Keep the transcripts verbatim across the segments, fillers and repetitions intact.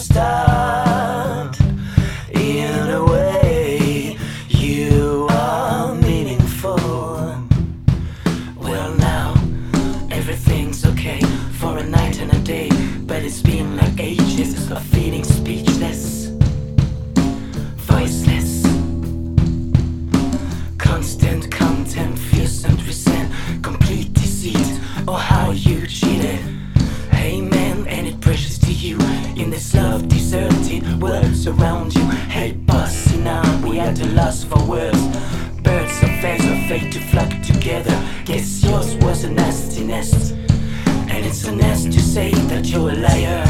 start. In a way, you are meaningful. Well, now everything's okay for a night and a day, but it's been like ages of feeling speechless, voiceless. Constant contempt, fierce and resent, complete deceit, or how you cheated. Hey man, ain't it precious to you in this love deserted world around you? Hey boss, see now we had a loss for words. Birds of feathers are fate to flock together. Guess yours was a nasty nest, and it's a nest to say that you're a liar.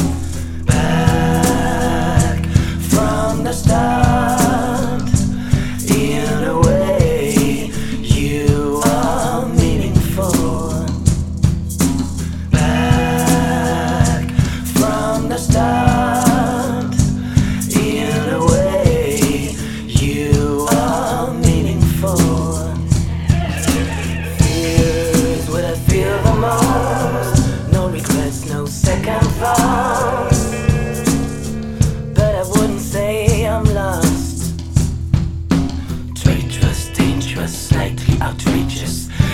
Back from the start. In a way, you are meaningful. Back from the start. In a way, you are meaningful. Fears what I feel the most. No regrets, no second thoughts. But I wouldn't say I'm lost. Traitorous, dangerous, slightly outrageous.